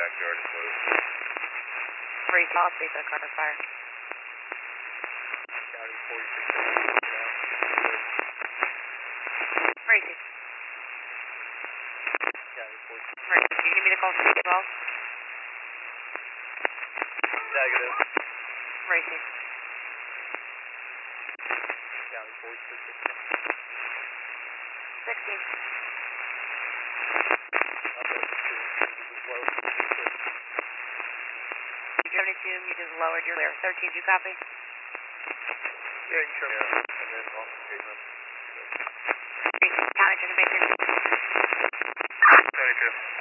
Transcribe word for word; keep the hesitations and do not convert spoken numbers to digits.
backyard is closed. Three South Street, that car fire. County forty-six. Tracy. County forty-six. Tracy, can you give me the call for the twelve? Negative. Tracy. County forty-six. sixteen. seventy-two, you just lowered your layer. thirteen, do you copy? Yeah, you sure. Yeah, and then off the pavement. County, check and make sure. seventy-two.